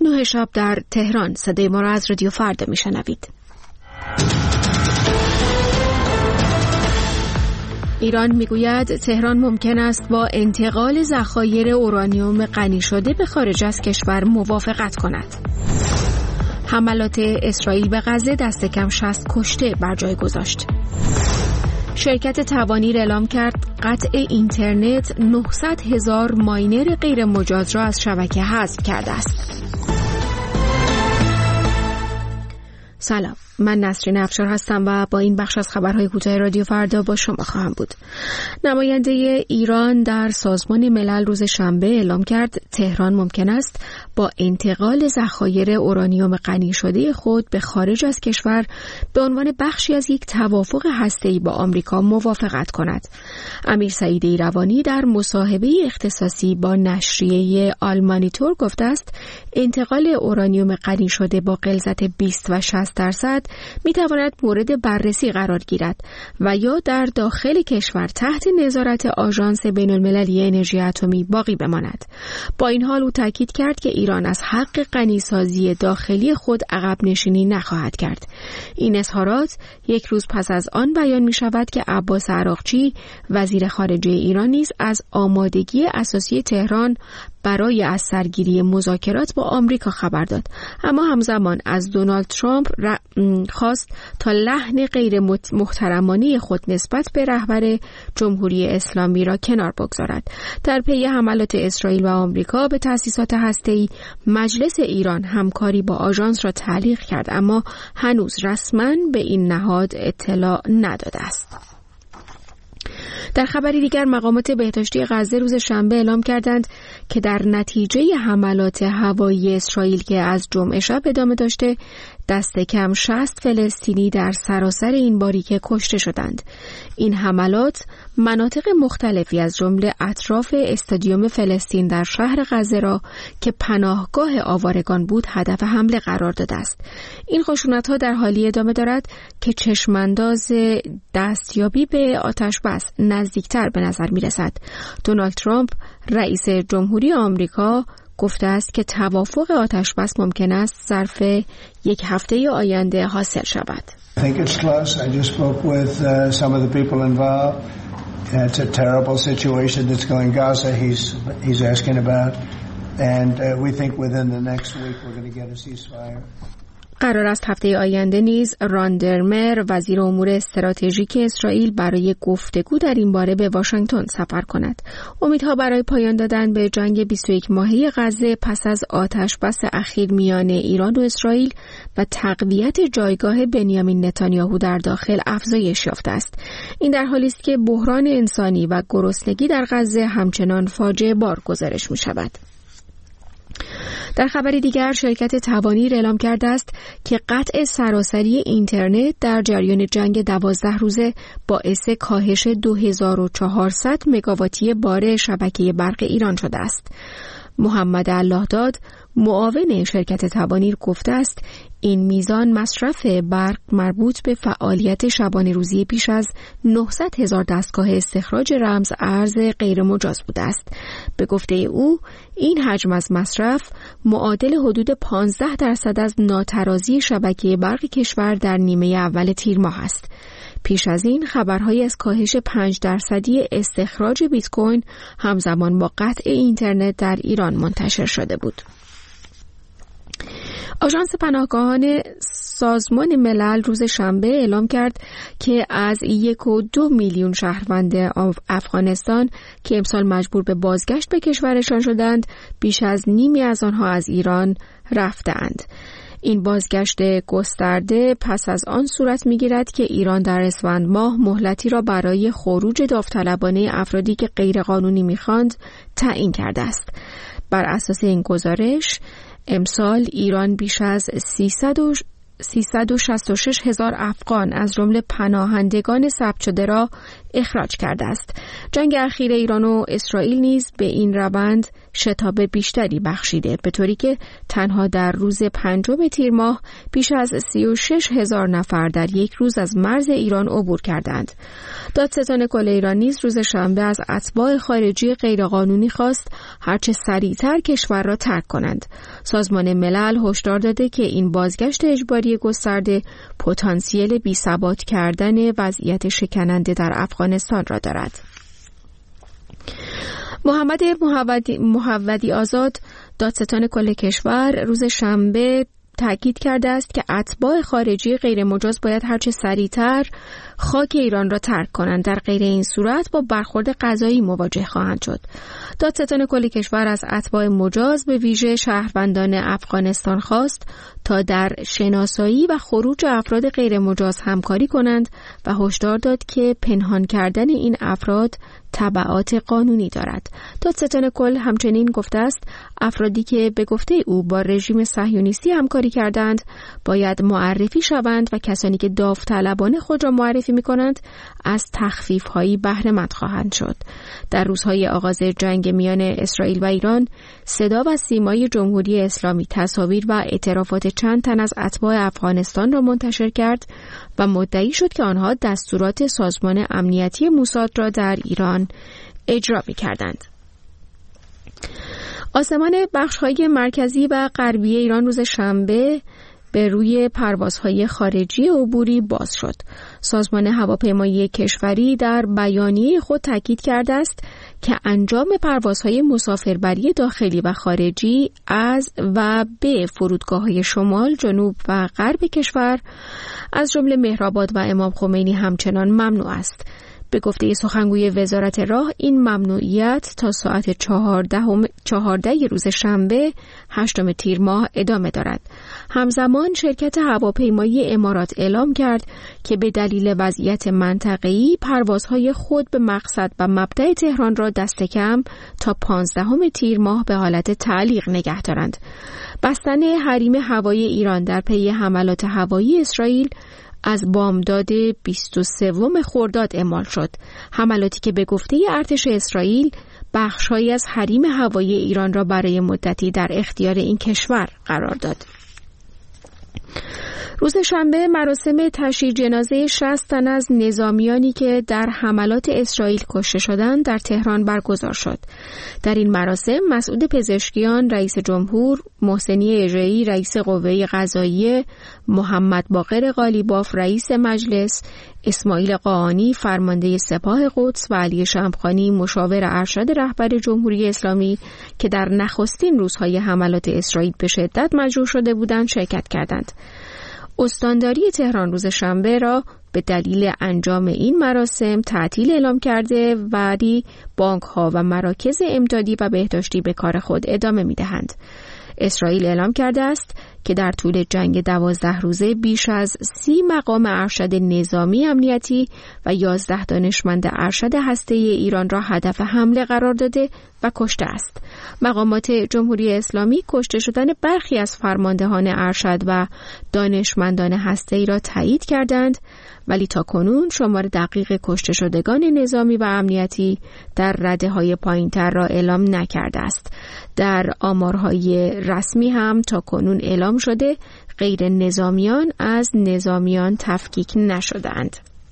9 شب در تهران. صدای ما را از رادیو فردا میشنوید. ایران میگوید تهران ممکن است با انتقال ذخایر اورانیوم غنی شده به خارج از کشور موافقت کند. حملات اسرائیل به غزه دست کم 60 کشته بر جای گذاشت. شرکت توانیر اعلام کرد قطع اینترنت 900,000 ماینر غیر مجاز را از شبکه حذف کرده است. سلام، من نسرین افشار هستم و با این بخش از خبرهای کوتاه رادیو فردا با شما خواهم بود. نماینده ایران در سازمان ملل روز شنبه اعلام کرد تهران ممکن است با انتقال ذخایر اورانیوم غنی شده خود به خارج از کشور به عنوان بخشی از یک توافق هسته‌ای با آمریکا موافقت کند. امیر سعید ایروانی در مصاحبه اختصاصی با نشریه آلمانیتور گفته است انتقال اورانیوم غنی شده با غلظت 20 و 60% میتواند مورد بررسی قرار گیرد و یا در داخل کشور تحت نظارت آژانس بین‌المللی انرژی اتمی باقی بماند. با این حال او تاکید کرد که ایران از حق غنیسازی داخلی خود عقب نشینی نخواهد کرد. این اظهارات یک روز پس از آن بیان می شود که عباس عراقچی وزیر خارجه ایران نیز از آمادگی اساسی تهران برای از سرگیری مذاکرات با آمریکا خبر داد، اما همزمان از دونالد ترامپ خواست تا لحن غیر محترمانه خود نسبت به رهبر جمهوری اسلامی را کنار بگذارد. در پی حملات اسرائیل و آمریکا به تأسیسات هسته‌ای، مجلس ایران همکاری با آژانس را تعلیق کرد، اما هنوز رسما به این نهاد اطلاع نداده است. در خبری دیگر مقامات بهداشتی غزه روز شنبه اعلام کردند که در نتیجه حملات هوایی اسرائیل که از جمعه شب ادامه داشته دست کم 60 فلسطینی در سراسر این باریکه کشته شدند. این حملات مناطق مختلفی از جمله اطراف استادیوم فلسطین در شهر غزه را که پناهگاه آوارگان بود هدف حمله قرار داده است. این خشونت‌ها در حالی ادامه دارد که چشمانداز دستیابی به آتش بس نزدیکتر به نظر می‌رسد. دونالد ترامپ رئیس جمهوری آمریکا گفته است که توافق آتش بس ممکن است ظرف یک هفته آینده حاصل شود. I think it's close. I just spoke with some of the people involved. It's a terrible situation that's going Gaza. He's asking about, and we think within the next week we're going to get a ceasefire. قرار است هفته آینده نیز راندرمر وزیر امور استراتژیک اسرائیل برای گفتگو در این باره به واشنگتن سفر کند. امیدها برای پایان دادن به جنگ 21 ماهه غزه پس از آتش بس اخیر میان ایران و اسرائیل و تقویت جایگاه بنیامین نتانیاهو در داخل افزایش یافته است. این در حالی است که بحران انسانی و گرسنگی در غزه همچنان فاجعه بار گزارش می شود. در خبری دیگر شرکت توانیر اعلام کرده است که قطع سراسری اینترنت در جریان جنگ 12 روزه باعث کاهش 2400 مگاواتی بار شبکه برق ایران شده است. محمد اللهداد معاون شرکت توانیر گفته است این میزان مصرف برق مربوط به فعالیت شبانه روزی بیش از 900,000 دستگاه استخراج رمز ارز غیر مجاز بوده است. به گفته او این حجم از مصرف معادل حدود 15% از ناترازی شبکه برق کشور در نیمه اول تیر ماه است. پیش از این خبرهایی از کاهش 5% استخراج بیت کوین همزمان با قطع اینترنت در ایران منتشر شده بود. آژانس پناهگاهان سازمان ملل روز شنبه اعلام کرد که از 1.2 میلیون شهروند افغانستان که امسال مجبور به بازگشت به کشورشان شدند، بیش از نیمی از آنها از ایران رفتند. این بازگشت گسترده پس از آن صورت می‌گیرد که ایران در اسفند ماه مهلتی را برای خروج داوطلبانه افرادی که غیرقانونی می‌خواند تعیین کرده است. بر اساس این گزارش امسال ایران بیش از 366,000 افغان از جمله پناهندگان ثبت شده را اخراج کرده است. جنگ اخیر ایران و اسرائیل نیز به این روند شتاب بیشتری بخشیده، به طوری که تنها در روز 5 تیر ماه بیش از 36,000 نفر در یک روز از مرز ایران عبور کردند. دادستان کل ایران نیز روز شنبه از اتباع خارجی غیرقانونی خواست هرچه سریعتر کشور را ترک کنند. سازمان ملل هشدار داده که این بازگشت اجباری گسترده پتانسیل بی‌ثبات کردن وضعیت شکننده در افغانستان را دارد. محمد محودی آزاد، دادستان کل کشور، روز شنبه تاکید کرده است که اتباع خارجی غیر مجاز باید هرچه سریعتر خاک ایران را ترک کنند، در غیر این صورت با برخورد قضایی مواجه خواهند شد. دادستان کل کشور از اتباع مجاز به ویژه شهروندان افغانستان خواست تا در شناسایی و خروج افراد غیر مجاز همکاری کنند و هشدار داد که پنهان کردن این افراد تبعات قانونی دارد. دادستان کل همچنین گفته است افرادی که به گفته او با رژیم صهیونیستی همکاری کردند باید معرفی شوند و کسانی که داوطلبانه خود را معرفی می‌کنند از تخفیف‌هایی بهره مند خواهند شد. در روزهای آغاز جنگ میان اسرائیل و ایران، صدا و سیمای جمهوری اسلامی تصاویر و اعترافات چند تن از اتباع افغانستان را منتشر کرد و مدعی شد که آنها دستورات سازمان امنیتی موساد را در ایران اجرا می‌کردند. آسمان بخش‌های مرکزی و غربی ایران روز شنبه به روی پروازهای خارجی عبوری باز شد. سازمان هواپیمایی کشوری در بیانیه خود تاکید کرده است که انجام پروازهای مسافربری داخلی و خارجی از و به فرودگاه‌های شمال، جنوب و غرب کشور از جمله مهرآباد و امام خمینی همچنان ممنوع است. به گفته سخنگوی وزارت راه، این ممنوعیت تا ساعت 14 روز شنبه 8 تیر ماه ادامه دارد. همزمان شرکت هواپیمایی امارات اعلام کرد که به دلیل وضعیت منطقه‌ای پروازهای خود به مقصد و مبدأ تهران را دست کم تا 15 تیر ماه به حالت تعلیق نگه دارند. بستن حریم هوایی ایران در پی حملات هوایی اسرائیل از بامداد 23 خرداد اعمال شد. حملاتی که به گفته ارتش اسرائیل بخش‌هایی از حریم هوایی ایران را برای مدتی در اختیار این کشور قرار داد. روز شنبه مراسم تشییع جنازه 60 تن از نظامیانی که در حملات اسرائیل کشته شدند در تهران برگزار شد. در این مراسم مسعود پزشکیان رئیس جمهور، محسنی اژه‌ای رئیس قوه قضاییه، محمد باقر قالیباف رئیس مجلس، اسماعیل قاآنی فرمانده سپاه قدس و علی شمخانی مشاور ارشد رهبر جمهوری اسلامی که در نخستین روزهای حملات اسرائیل به شدت مجروح شده بودند شرکت کردند. استانداری تهران روز شنبه را به دلیل انجام این مراسم تعطیل اعلام کرده، ولی بانک‌ها و مراکز امدادی و بهداشتی به کار خود ادامه می‌دهند. اسرائیل اعلام کرده است که در طول جنگ 12 روزه بیش از 30 مقام ارشد نظامی امنیتی و 11 دانشمند ارشد هسته‌ای ایران را هدف حمله قرار داده و کشته است. مقامات جمهوری اسلامی کشته شدن برخی از فرماندهان ارشد و دانشمندان هسته‌ای را تایید کردند، ولی تاکنون شمار دقیق کشته شدگان نظامی و امنیتی در رده‌های پایین‌تر را اعلام نکرده است. در آمارهای رسمی هم تاکنون اعلام شده غیر نظامیان از نظامیان تفکیک نشدند.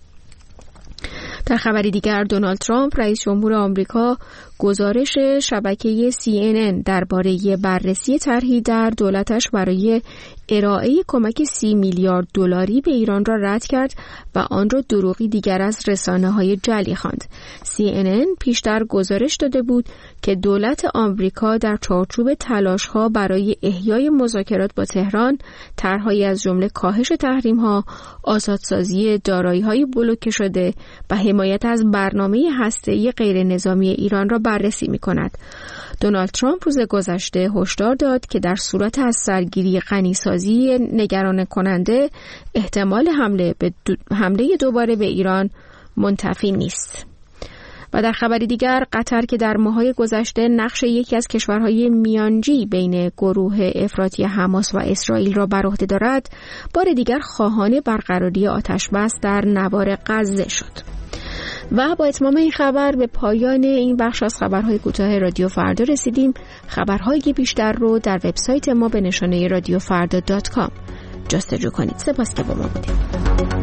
در خبری دیگر، دونالد ترامپ رئیس جمهور آمریکا گزارش شبکه CNN درباره بررسی طرحی در دولتش برای ارائه کمک 30 میلیارد دلاری به ایران را رد کرد و آن را دروغی دیگر از رسانه‌های جعلی خواند. CNN پیشتر گزارش داده بود که دولت آمریکا در چارچوب تلاش‌ها برای احیای مذاکرات با تهران طرح‌هایی از جمله کاهش تحریم‌ها، آزادسازی دارایی‌های بلوکه شده و حمایت از برنامه هسته‌ای غیر نظامی ایران را بررسی می‌کند. دونالد ترامپ روز گذشته هشدار داد که در صورت از سرگیری غنیسازی نگران کننده احتمال حمله دوباره به ایران منتفی نیست. و در خبری دیگر قطر که در ماه‌های گذشته نقش یکی از کشورهای میانجی بین گروه افراطی حماس و اسرائیل را بر عهده دارد، بار دیگر خواهان برقراری آتش‌بس در نوار غزه شد. و با اتمام این خبر به پایان این بخش از خبرهای کوتاه رادیو فردا رسیدیم. خبرهای بیشتر رو در وبسایت ما به نشانه radiofrda.com جستجو کنید. سپاس که با ما بودید.